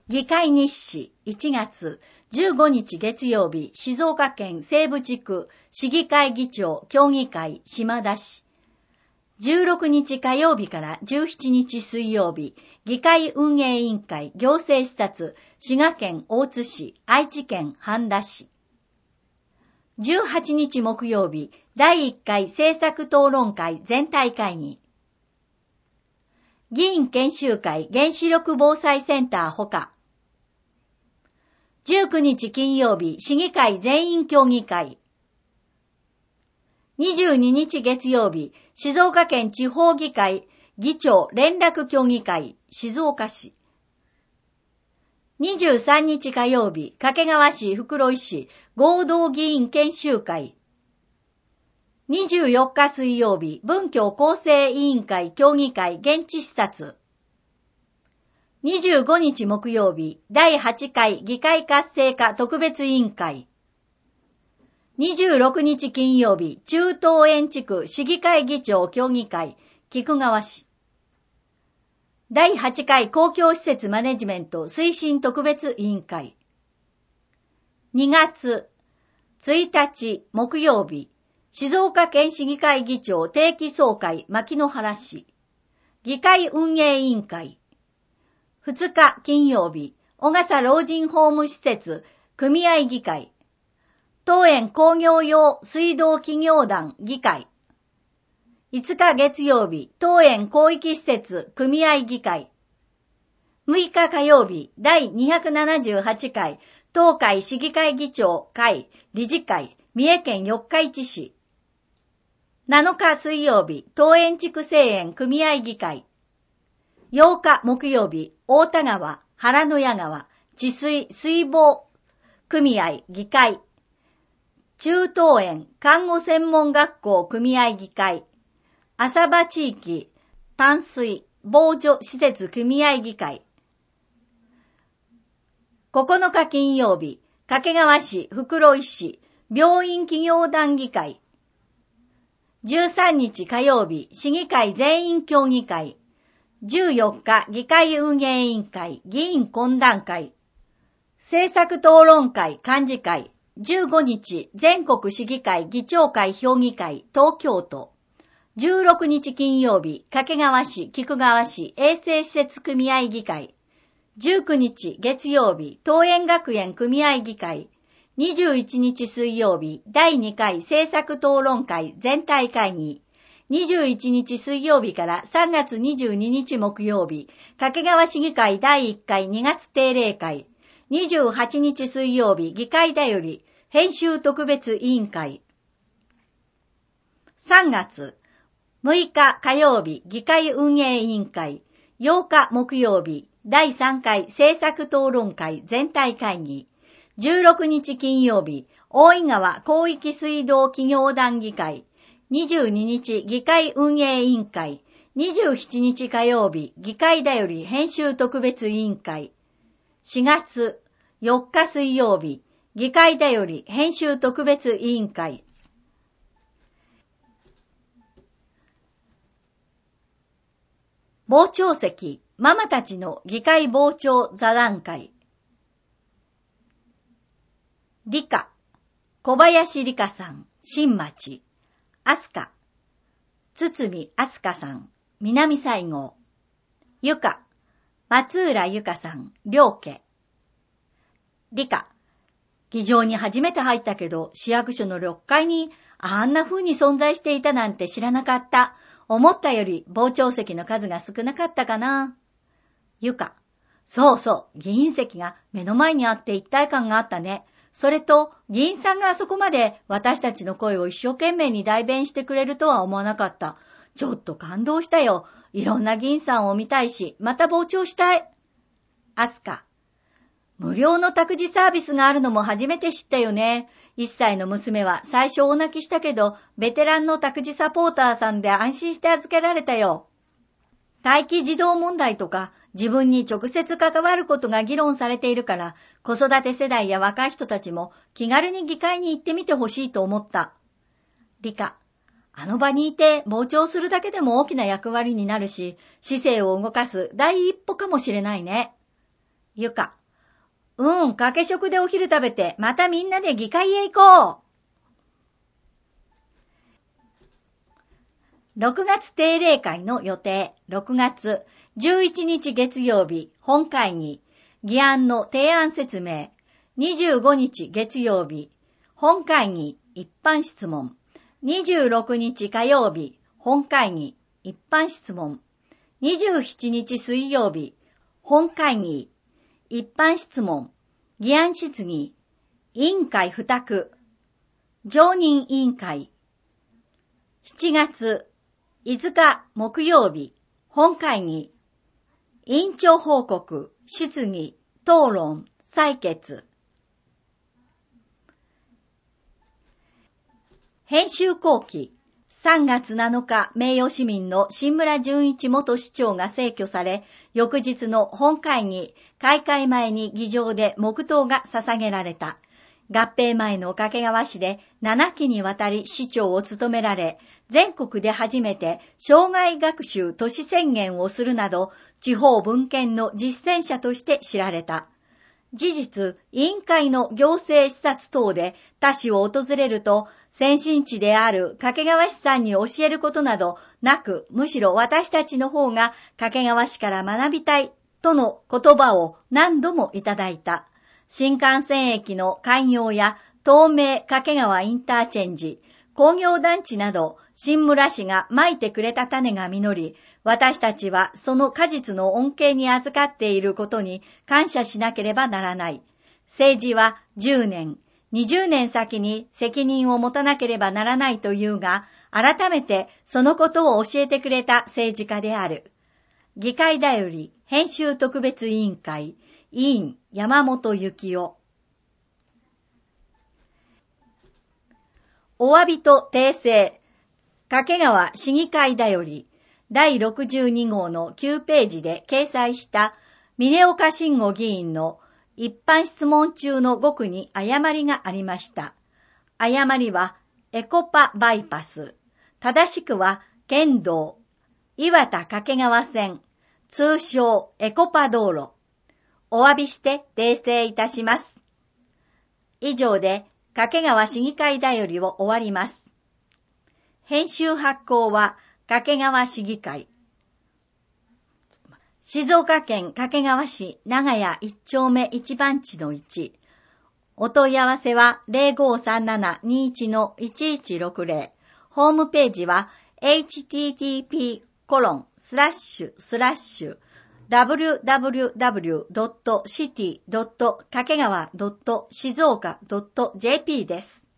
議会日誌1月15日月曜日、静岡県西部地区市議会議長協議会島田市。16日火曜日から17日水曜日、議会運営委員会行政視察、滋賀県大津市、愛知県半田市。18日木曜日、第1回政策討論会全体会議。議員研修会原子力防災センターほか。19日金曜日、市議会全員協議会。22日月曜日、静岡県地方議会議長連絡協議会静岡市。23日火曜日、掛川市袋井市合同議員研修会。24日水曜日、文教構成委員会協議会現地視察。25日木曜日、第8回議会活性化特別委員会。26日金曜日、中東園地区市議会議長協議会、菊川市。第8回公共施設マネジメント推進特別委員会。2月1日木曜日、静岡県市議会議長定期総会牧之原市。議会運営委員会。2日金曜日、小笠老人ホーム施設組合議会。当園工業用水道企業団議会。5日月曜日、当園広域施設組合議会。6日火曜日、第278回東海市議会議長会理事会三重県四日市市。7日水曜日、当園地区製園組合議会。8日木曜日、大田川、原野谷川、治水水防組合議会。中東園看護専門学校組合議会。浅場地域淡水防除施設組合議会。9日金曜日、掛川市袋井市病院企業団議会。13日火曜日、市議会全員協議会。14日、議会運営委員会議員懇談会。政策討論会幹事会。15日、全国市議会議長会評議会東京都。16日金曜日、掛川市菊川市衛生施設組合議会。19日月曜日、東園学園組合議会。21日水曜日、第2回政策討論会全体会議。21日水曜日から3月22日木曜日、掛川市議会第1回2月定例会。28日水曜日、議会だより編集特別委員会。3月6日火曜日、議会運営委員会。8日木曜日、第3回政策討論会全体会議。16日金曜日、大井川広域水道企業団議会。22日議会運営委員会。27日火曜日、議会だより編集特別委員会。4月4日水曜日、議会だより編集特別委員会。傍聴席、ママたちの議会傍聴座談会。理科、小林理香さん、新町。アスカ、堤アスカさん、南西郷。ゆか、松浦ゆかさん、両家。理科、議場に初めて入ったけど、市役所の6階にあんな風に存在していたなんて知らなかった。思ったより傍聴席の数が少なかったかな。ゆか、そうそう、議員席が目の前にあって一体感があったね。それと、議員さんがあそこまで私たちの声を一生懸命に代弁してくれるとは思わなかった。ちょっと感動したよ。いろんな議員さんを見たいし、また傍聴したい。アスカ、無料の託児サービスがあるのも初めて知ったよね。1歳の娘は最初大泣きしたけど、ベテランの託児サポーターさんで安心して預けられたよ。待機児童問題とか自分に直接関わることが議論されているから、子育て世代や若い人たちも気軽に議会に行ってみてほしいと思った。理科、あの場にいて傍聴するだけでも大きな役割になるし、市政を動かす第一歩かもしれないね。 ゆか。かけ食でお昼食べて、またみんなで議会へ行こう。6月定例会の予定。6月11日月曜日、本会議。議案の提案説明。25日月曜日、本会議一般質問。26日火曜日、本会議一般質問。27日水曜日、本会議一般質問。議案質疑。委員会付託。常任委員会。7月5日木曜日、本会議。委員長報告、質疑、討論、採決。編集後期。3月7日、名誉市民の新村淳一元市長が逝去され、翌日の本会議、開会前に議場で黙祷が捧げられた。合併前の掛川市で7期にわたり市長を務められ、全国で初めて生涯学習都市宣言をするなど、地方分権の実践者として知られた。事実、委員会の行政視察等で他市を訪れると、先進地である掛川市さんに教えることなどなく、むしろ私たちの方が掛川市から学びたいとの言葉を何度もいただいた。新幹線駅の開業や東名掛川インターチェンジ、工業団地など新村市がまいてくれた種が実り、私たちはその果実の恩恵に預かっていることに感謝しなければならない。政治は10年、20年先に責任を持たなければならないというが、改めてそのことを教えてくれた政治家である。議会だより編集特別委員会、委員山本幸夫。お詫びと訂正。掛川市議会だより第62号の9ページで掲載した峰岡慎吾議員の一般質問中の語句に誤りがありました。誤りはエコパバイパス。正しくは県道岩田掛川線、通称エコパ道路。お詫びして訂正いたします。以上で掛川市議会だよりを終わります。編集発行は掛川市議会。静岡県掛川市長屋1丁目1番地の1。お問い合わせは 0537-21-1160。ホームページは http://www.city.kakegawa.shizuoka.jp です。